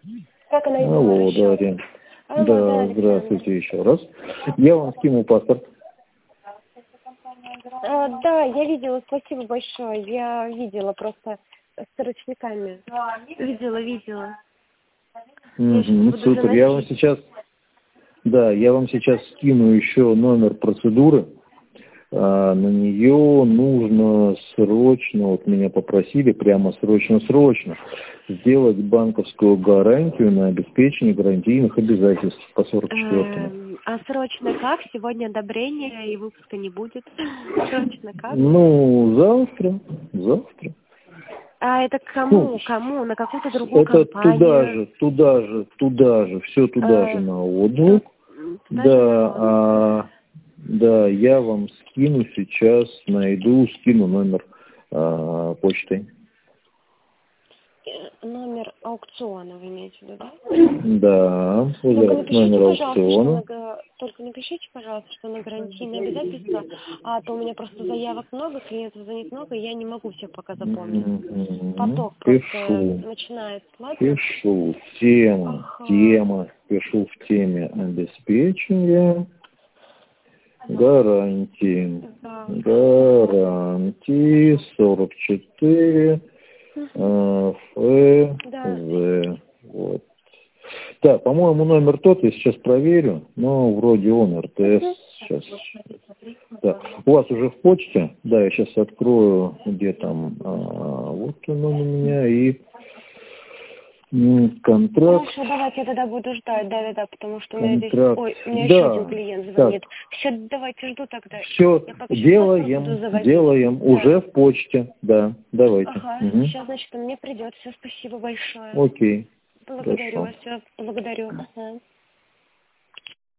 Как она Алло, еще? Дарья. Алло, Да, Александр. здравствуйте еще раз. Я вам скинул паспорт. Да, я видела, спасибо большое. Я видела просто с ручниками. Видела. Я сейчас буду Супер. Я вам заносить. сейчас, я вам сейчас скину еще номер процедуры. На нее нужно срочно, вот меня попросили, прямо срочно, сделать банковскую гарантию на обеспечение гарантийных обязательств по 44-му. А срочно как? Сегодня одобрения и выпуска не будет. Срочно как? Ну, завтра. А это Ну, кому? На какую-то другую это компанию? туда же, все туда же на отзыв. Туда же на отзыв. Да, я вам скину сейчас, скину номер почты. Номер аукциона вы имеете в виду, да? Да, Только вот напишите, номер пожалуйста, аукциона. что на гарантийные обязательства, а то у меня просто заявок много, клиентов звонит много, и я не могу всех пока запомнить. Поток просто начинает, ладно? Пишу. Ага. Пишу в теме обеспечения. Гарантии. Да. Гарантии 44 Да. ФЗ. Вот. Да, по-моему, номер тот, я сейчас проверю, но вроде он РТС. Сейчас. Да. У вас уже в почте? Да, я сейчас открою, где там. Вот он у меня и контракт. Хорошо, давайте я тогда буду ждать, да, потому что у меня здесь, Контракт. у меня еще один Да. клиент звонит. Так. Все, давайте жду тогда. Все, Я пока сейчас паспорт буду заводить. Да. уже в почте, да, давайте. Ага, сейчас, значит, он мне придет. Все, спасибо большое. Окей, Благодарю хорошо. вас, все, благодарю. Ага.